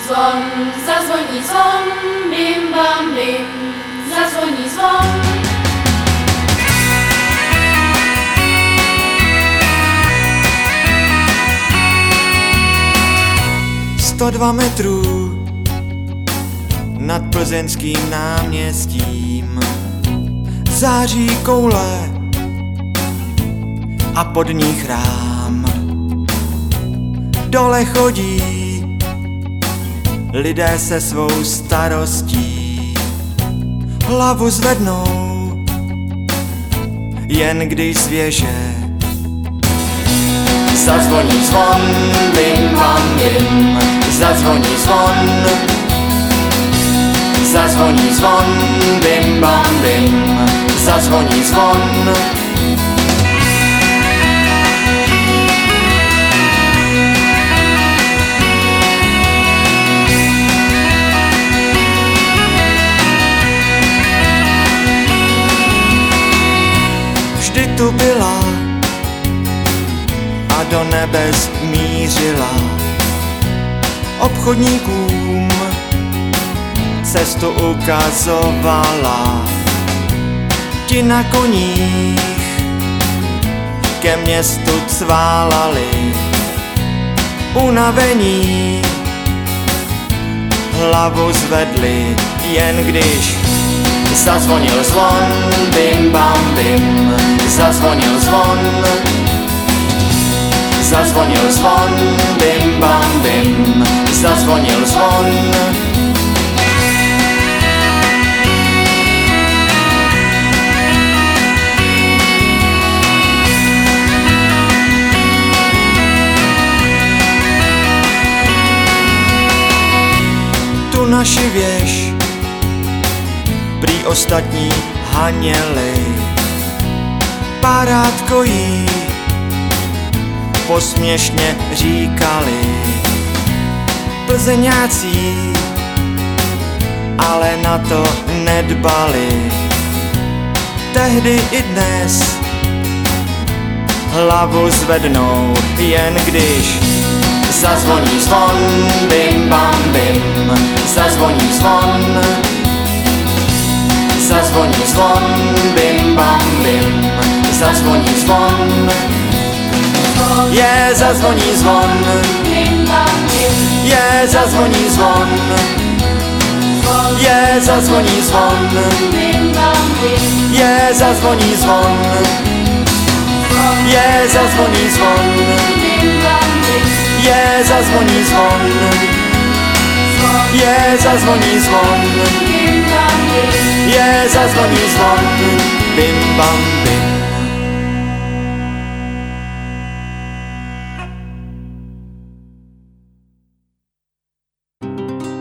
Zvon, zazvoní zvon, bim bam bim, zazvoní zvon. 102 metrů nad plzeňským náměstím září koule a pod ní chrám. Dole chodí lidé se svou starostí, hlavu zvednou, jen když svěže zazvoní zvon, bim bam bim, zazvoní zvon, zazvoní zvon, bim bam bim, zazvoní zvon. Vždy tu byla a do nebes mířila, obchodníkům cestu ukazovala. Ti na koních ke městu cválali, unavení hlavu zvedli, jen když zazvonil zvon, bim bam bim, zazvonil zvon. Zazvonil zvon, bim bam bim, zazvonil zvon. Tu naši věž prý ostatní haněli, párátko jí posměšně říkali. Plzeňáci ale na to nedbali. Tehdy i dnes hlavu zvednou, jen když zazvoní zvon, bim bam bim, zazvoní zvon. Zazvoní zvon, bim bam bim, zazvoní zvon. Je zazvoní zvon, je zazvoní zvon, je zazvoní zvon, je zazvoní zvon, je zazvoní zvon, je zazvoní zvon, je zazvoní zvon, je zazvoní zvon, bim bam bim.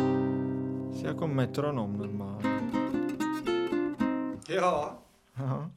Jako metronom normálně. Jo. Aha.